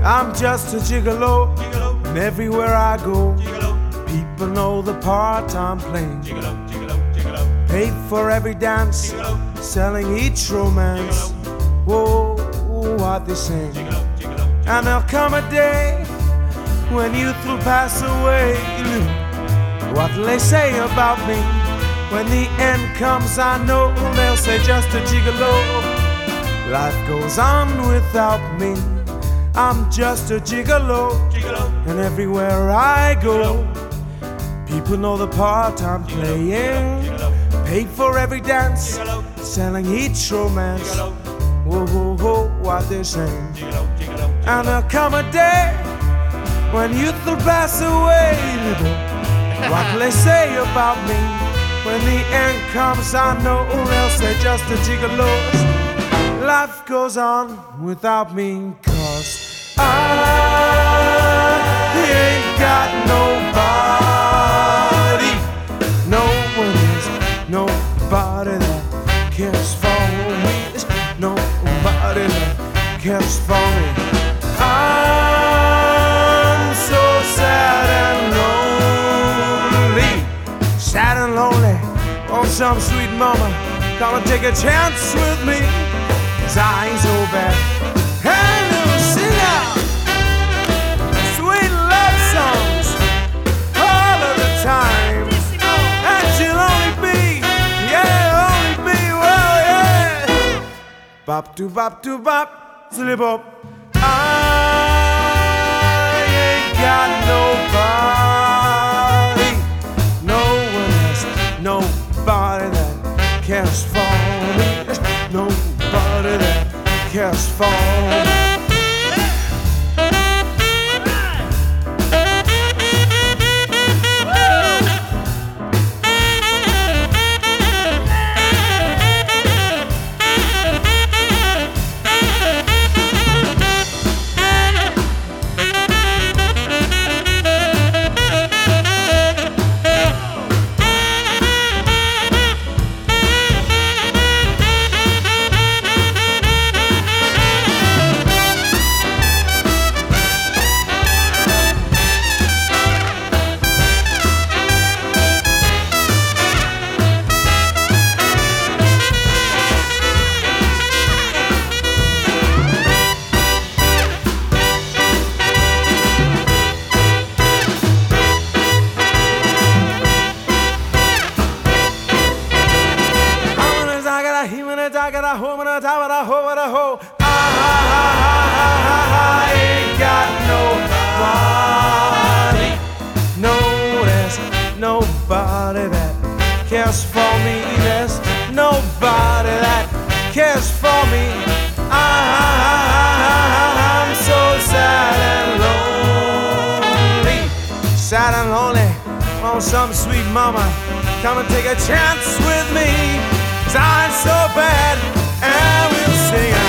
I'm just a gigolo, and everywhere I go, people know the part I'm playing. Paid for every dance, selling each romance. Whoa, what they sing. And there'll come a day when youth will pass away. What'll they say about me? When the end comes, I know they'll say just a gigolo. Life goes on without me. I'm just a gigolo, and everywhere I go, people know the part I'm playing. Paid for every dance, selling each romance. Whoa, whoa, whoa, what they're saying. And there'll come a day when youth will pass away. What'll they say about me? When the end comes, I know they'll say just a gigolo. Life goes on without me, 'cause I ain't got nobody. No one is, nobody that cares for me. There's nobody that cares for me. I'm so sad and lonely. Sad and lonely. Want some sweet mama come and take a chance with me, 'cause I ain't so bad. Hey, little sing out sweet love songs all of the time. And she'll only be, well, yeah. Bop do bop do bop, slip up. I ain't got nobody. No one has nobody that cares for me. There's nobody that cares for me. I ain't got nobody. No, there's nobody that cares for me. There's nobody that cares for me. I'm so sad and lonely. Sad and lonely. Want some sweet mama come and take a chance with me, 'cause I'm so bad. And we'll sing